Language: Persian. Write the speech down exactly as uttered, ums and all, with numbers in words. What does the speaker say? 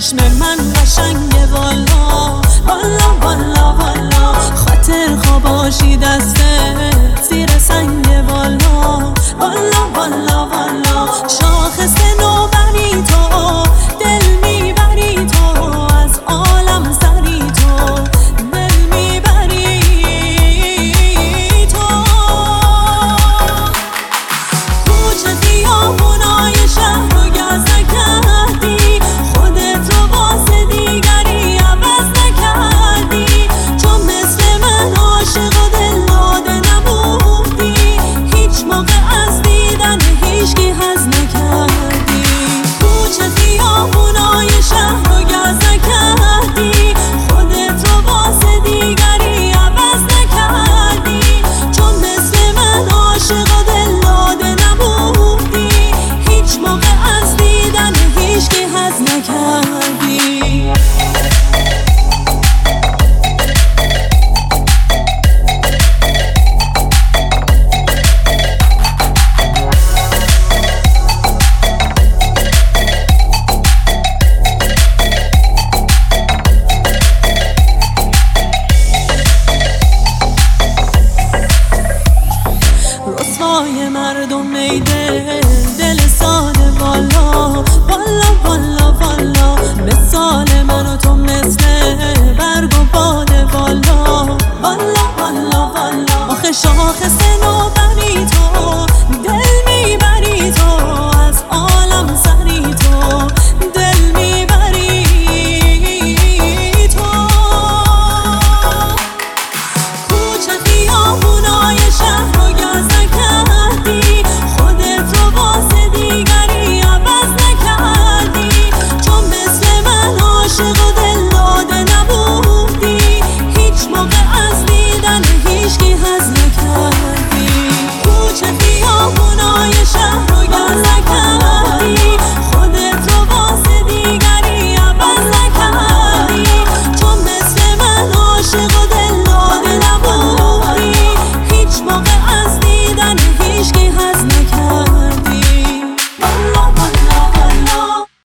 چشم من قشنگه والا والا والا والا، خاطر خواباشی دسته زیر سنگه والا والا والا والا، شاخص نوبری تو دل میبری تو، از عالم سری تو دل میبری تو، کوچه خیابونای شهر رو گز نکردی، خودت رو واسه دیگری عوض نکردی، چون مثل من عاشق و دل داده نبودی، هیچ موقع از دیدن هیچکی حظ نکردی، کوچه خیابونای شهر رو گز نکردی، خودت رو واسه دیگری عوض نکردی، چون مثل من عاشق و دل داده نبودی، هیچ موقع از دیدن هیچکی حظ نکردی. رسوای مردم میده دل ساده والا والا والا والا، مثال من و تو مثل برگ و باد والا والا والا والا، آخه شاخص